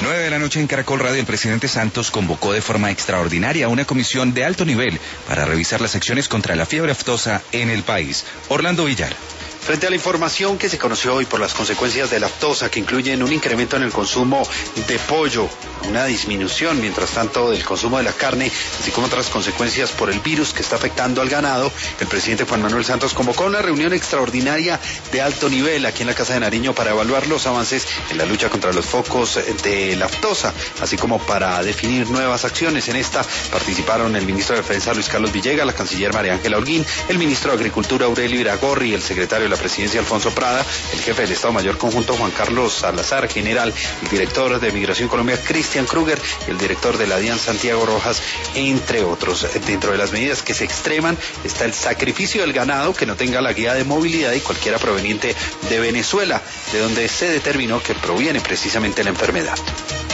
9 de la noche en Caracol Radio, el presidente Santos convocó de forma extraordinaria una comisión de alto nivel para revisar las acciones contra la fiebre aftosa en el país. Orlando Villar. Frente a la información que se conoció hoy por las consecuencias de la aftosa, que incluyen un incremento en el consumo de pollo, una disminución, mientras tanto, del consumo de la carne, así como otras consecuencias por el virus que está afectando al ganado, el presidente Juan Manuel Santos convocó una reunión extraordinaria de alto nivel aquí en la Casa de Nariño para evaluar los avances en la lucha contra los focos de la aftosa, así como para definir nuevas acciones. En esta participaron el ministro de Defensa Luis Carlos Villegas, la canciller María Ángela Holguín, el ministro de Agricultura Aurelio Iragorri, el secretario de la Presidencia Alfonso Prada, el jefe del Estado Mayor Conjunto Juan Carlos Salazar, general, el director de Migración Colombia Cristian Kruger, el director de la DIAN Santiago Rojas, entre otros. Dentro de las medidas que se extreman está el sacrificio del ganado que no tenga la guía de movilidad y cualquiera proveniente de Venezuela, de donde se determinó que proviene precisamente la enfermedad.